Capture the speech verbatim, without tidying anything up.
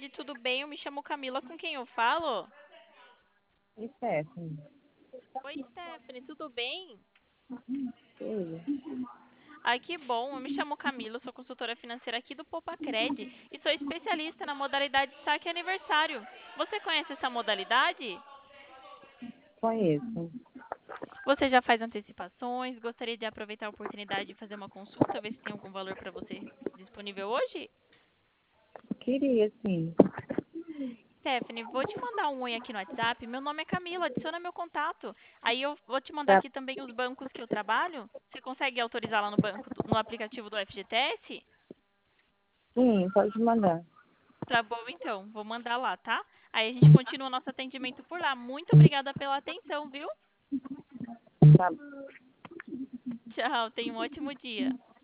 tarde, tudo bem? Eu me chamo Camila, com quem eu falo? E Stephanie? Oi, Stephanie, tudo bem? Tudo. Ai, que bom. Eu me chamo Camila, eu sou consultora financeira aqui do Popacred e sou especialista na modalidade saque aniversário. Você conhece essa modalidade? Conheço. Você já faz antecipações? Gostaria de aproveitar a oportunidade de fazer uma consulta, ver se tem algum valor para você disponível hoje? Queria, sim. Stephanie, vou te mandar um oi aqui no WhatsApp. Meu nome é Camila, adiciona meu contato. Aí eu vou te mandar Tá. aqui também os bancos que eu trabalho. Você consegue autorizar lá no banco, do- no aplicativo do F G T S? Sim, pode mandar. Tá bom, então. Vou mandar lá, tá? Aí a gente continua o nosso atendimento por lá. Muito obrigada pela atenção, viu? Tá. Tchau, tenha um ótimo dia.